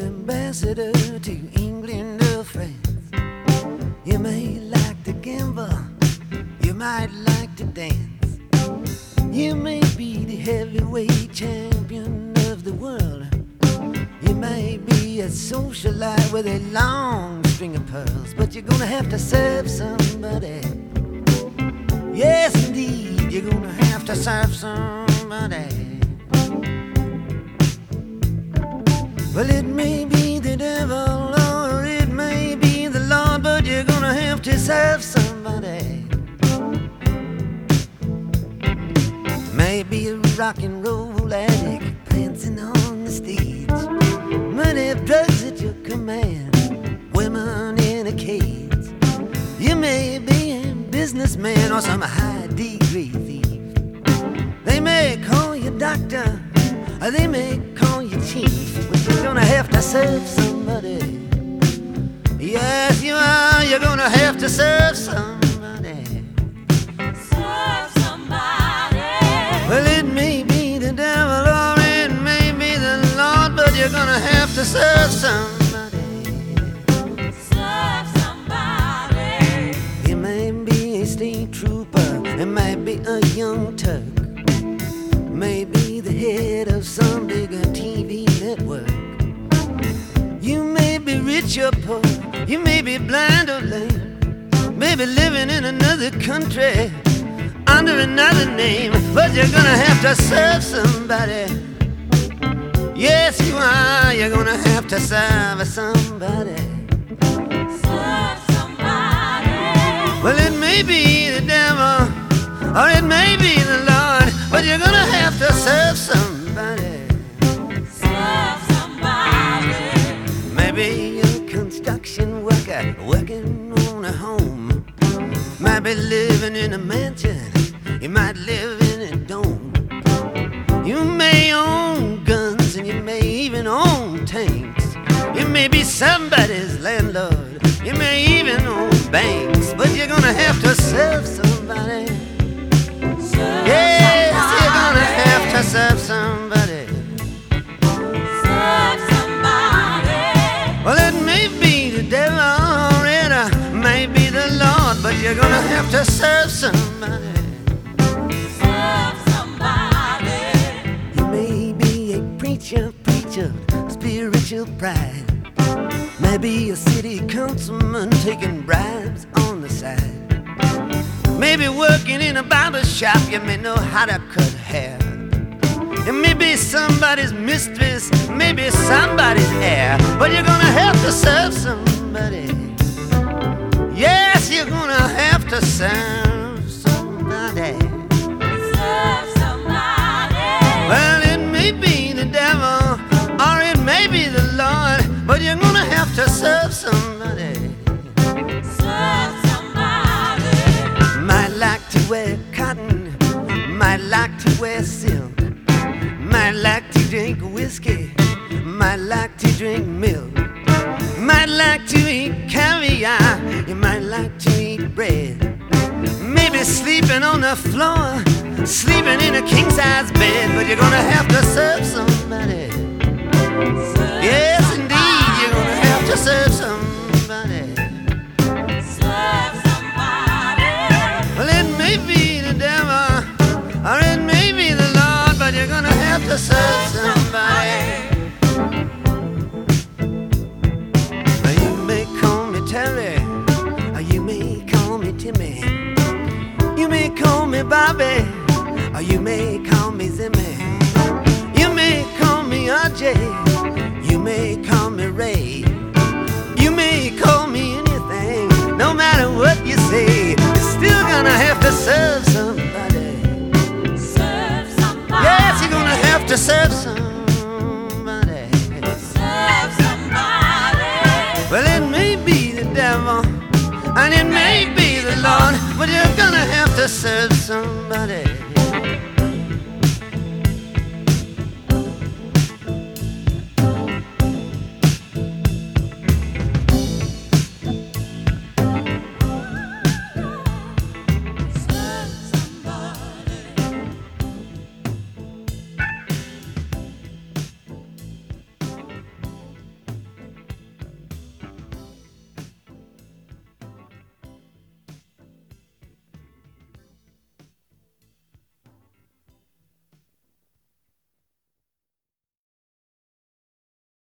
ambassador to England or France. You may like to gamble, you might like to dance. You may be the heavyweight champion of the world. You may be a socialite with a long string of pearls, but you're gonna have to serve somebody. Yes, indeed, you're gonna have to serve somebody. Well, it may be the devil or it may be the Lord, but you're gonna have to serve somebody. Maybe a rock and roll addict prancing on the stage, money, drugs at your command, women in a cage. You may be a businessman or some high-degree thief. They may call you doctor, or they may call you chief, but you're gonna have to serve somebody. Yes, you are. You're gonna have to serve somebody. Serve somebody. Well, it may be the devil or it may be the Lord, but you're gonna have to serve somebody. Serve somebody. You may be a state trooper, it might be a young Turk, maybe the head of some bigger TV network. You may be rich or poor, you may be blind or lame, maybe living in another country under another name, but you're gonna have to serve somebody. Yes, you are. You're gonna have to serve somebody. Serve somebody. Well, it may be the devil or it may be the Lord, but you're gonna have to serve somebody. Serve somebody. Maybe a construction worker working on a home, might be living in a mansion, you might live in a dome. You may own guns and you may even own tanks. You may be somebody's landlord, you may even own banks, but you're gonna have to serve somebody. Serve Yes, you're gonna somebody. have to serve somebody. Serve somebody. Well, it may be the devil or it may be the Lord, but you're gonna have to serve somebody. Serve somebody. You may be a preacher, spiritual pride. Maybe a city councilman taking bribes on the side. Maybe working in a barber shop, you may know how to cut hair. It may be somebody's mistress, maybe somebody's heir, but you're gonna have to serve somebody. Yes, you're gonna have to serve somebody. Serve somebody. Well, it may be the devil or it may be the Lord, but you're gonna have to serve somebody. Serve somebody. Might like to wear cotton, might like to wear silk, might like to drink whiskey, might like to drink milk, might like to eat caviar, you might like to eat bread. Maybe sleeping on the floor, sleeping in a king-size bed, but you're gonna have to serve somebody. Yes, indeed, you're gonna have to serve somebody. Serve somebody. Well, it may be the devil or it may be the Lord, but you're gonna have to serve somebody. Now, you may call me Terry, or you may call me Timmy. You may call me Bobby, or you may call me Zimmy. You may call me RJ, you may call me Ray. You may call me anything, no matter what you say, you're still gonna have to serve somebody. Serve somebody. Yes, you're gonna have to serve somebody. Serve somebody. Well, it may be the devil and it may be the Lord, but you're gonna have to serve somebody.